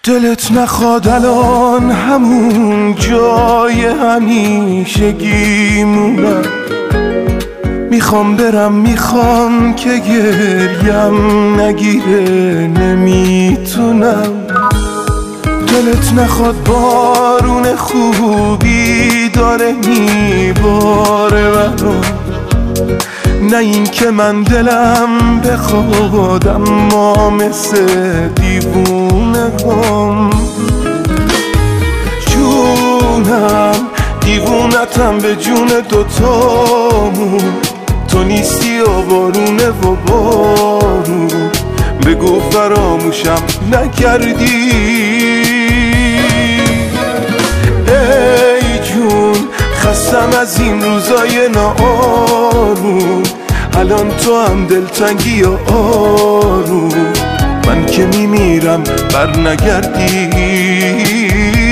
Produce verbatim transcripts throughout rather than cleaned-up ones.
دلت نخواد الان همون جای همیشگی مونم، میخوام برم میخوام که گریم نگیره نمیتونم. دلت نخواد بارون خوبی داره میباره برام، نه این که من دلم بخواد اما مثل دیوونه هم. جونم دیوونتم به جون دوتامون، تو نیستی و بارونه و بارون، بگو فراموشم نکردی. ای جون خستم از این روزای ناآروم، الان تو هم دلتنگی و آروم، من که میمیرم بر نگردی.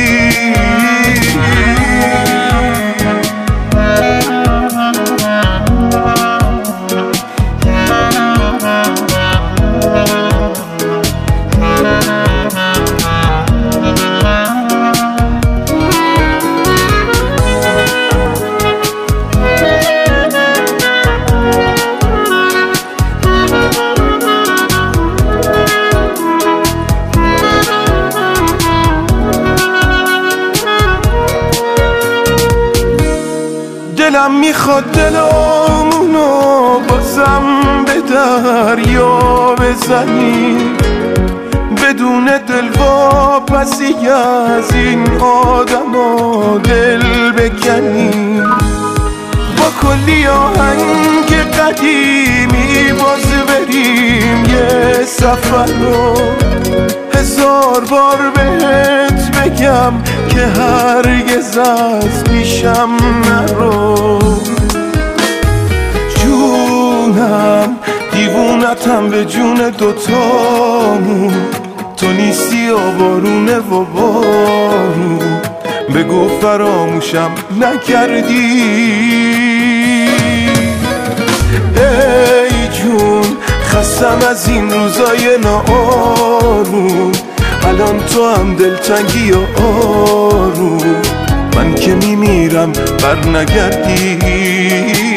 دلم میخواد دلمونو بازم به دریا بزنی، بدون دلواپسی از این آدما دل بکنی، با کلی آهنگ قدیمی باز بریم یه سفر رو، هزار بار بهت بگم که هرگز از پیشم نرو. جونم دیوونتم به جون دوتامون، تو نیستی و بارونه و بارون، بگو فراموشم نکردی. ای جون خستم از این روزای ناآروم، الان تو هم دلتنگی و آروم، من که میمیرم بر نگردی.